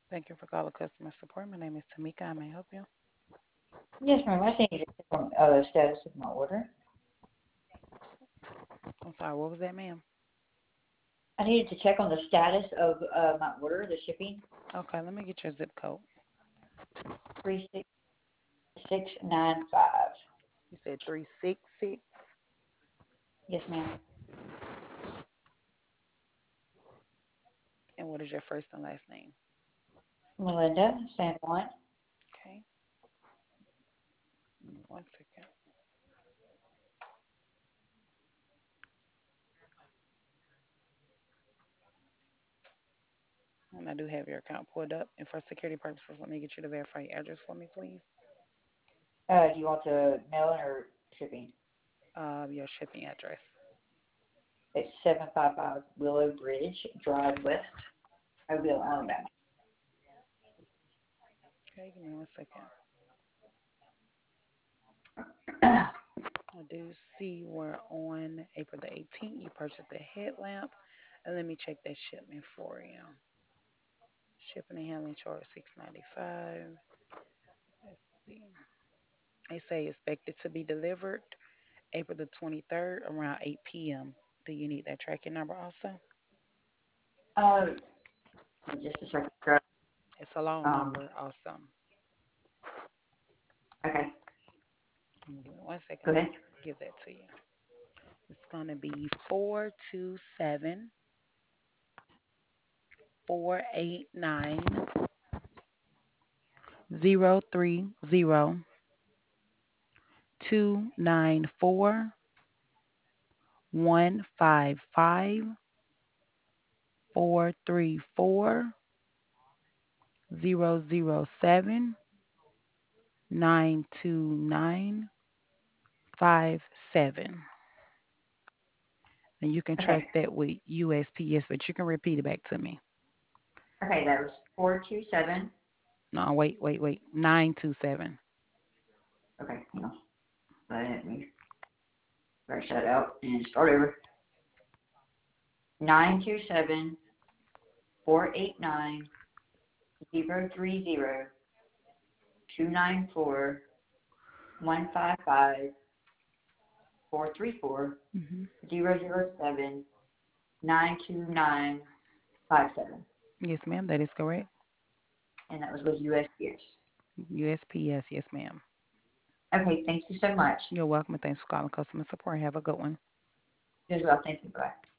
Thank you for calling customer support. My name is Tamika. I may help you. Yes, ma'am. I think it's from status of my order. I'm sorry, what was that, ma'am? I needed to check on the status of my order, the shipping, Okay, let me get your zip code. 36695. You said 366. Yes, ma'am. And what is your first and last name? Melinda, San Juan. Okay, 1 second. And I do have your account pulled up. And for security purposes, let me get you to verify your address for me, please. Do you want the mailing or shipping? Your shipping address. It's 755 Willow Bridge Drive West, Mobile, Alabama. Okay, give me 1 second. I do see we're on April the 18th. You purchased a headlamp. And let me check that shipment for you. Shipping and handling charge 695. Let's see. They say expected to be delivered April the 23rd around 8 p.m. Do you need that tracking number also? uh, just a second. It's a long Um, number also. okay, Give me 1 second. go Let ahead. me give that to you. It's going to be 429-034-155-434-007-92957. And you can Okay, track that with USPS, but you can repeat it back to me. okay, that was 427. No, wait. 927. Okay, hang on. Let me scratch that out and start over. 927-489-030-294-155-434-007-92957. Yes, ma'am, that is correct. And that was with USPS. USPS, yes, ma'am. Okay, thank you so much. You're welcome, and thanks for calling customer support. Have a good one. As well, thank you. Bye.